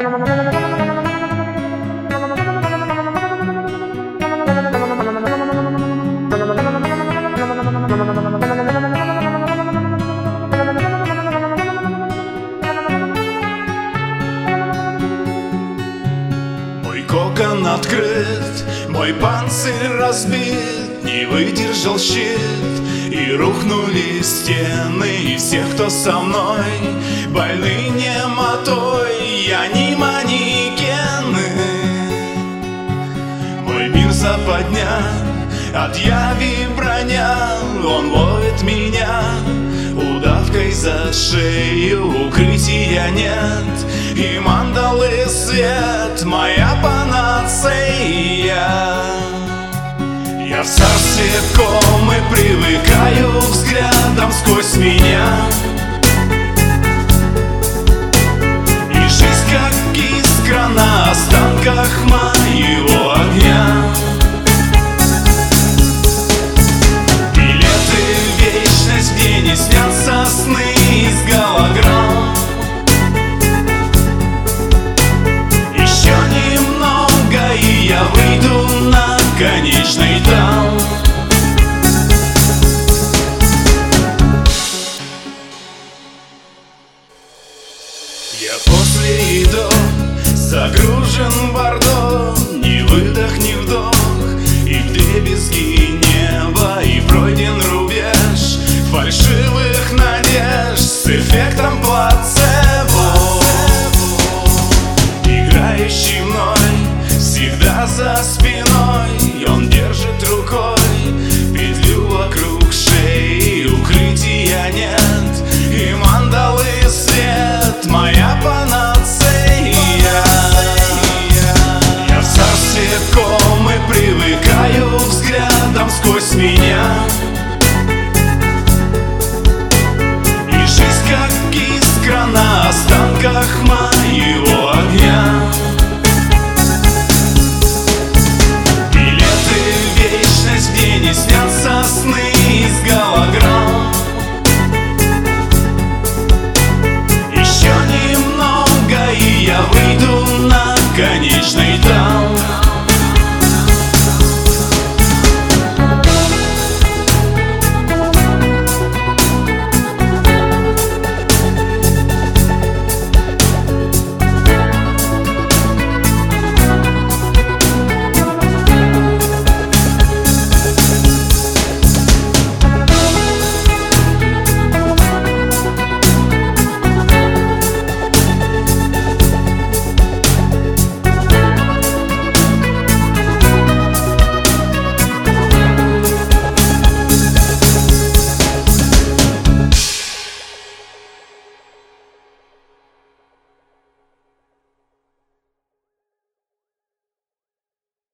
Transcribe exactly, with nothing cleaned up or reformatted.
Мой кокон открыт, мой панцирь разбит, не выдержал щит, и рухнули стены. И все, кто со мной, больны немотой, я не манекены. Мой мир западня, от яви броня, он ловит меня удавкой за шею. Укрытия нет, и мандалы свет моя панацея. Я в царстве комы привыкаю взглядом сквозь меня, и жизнь как искра на останках моего огня. Билеты в вечность, где не снятся сны из голограмм. Еще немного, и я выйду на конечный там. Я после и до загружен бордо, ни выдох, ни вдох, и вдребезги неба, и пройден рубеж фальшивых надежд с эффектом плаца.